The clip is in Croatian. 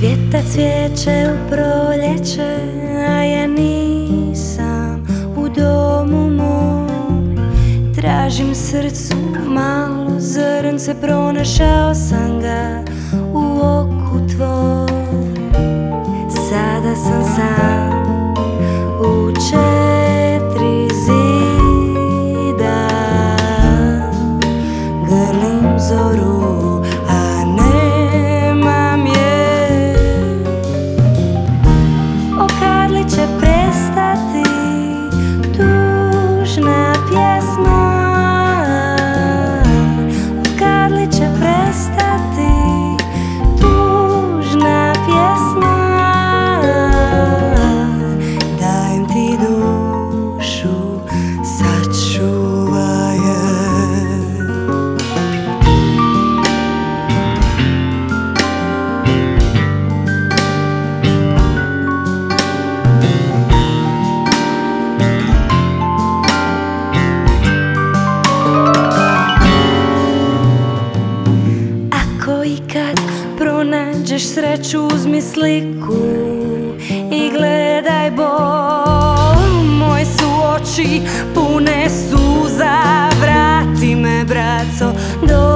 Cvjeta cvijeće u proljeće, a ja nisam u domu mom. Tražim srcu malo zrnce, pronašao sam ga u oku tvom. Sada sam sam u 4 zida, grlim zoru, a nemam je. O, kad li će prestati tužna pjesma? O, kad li će prestati tužna pjesma? Dajem ti dušu, sačuvaj je. Ako i kad pronađeš sreću, uzmi sliku i gledaj bol. Moje su oči pune suza, vrati me, braco, do